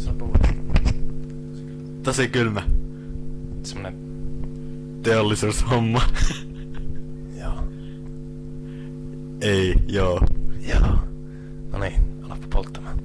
sä puhut? Tosi kylmä. Semmonen... Teollisuushomma. Joo. Ei, joo. Joo. No niin, alappa polttamaan.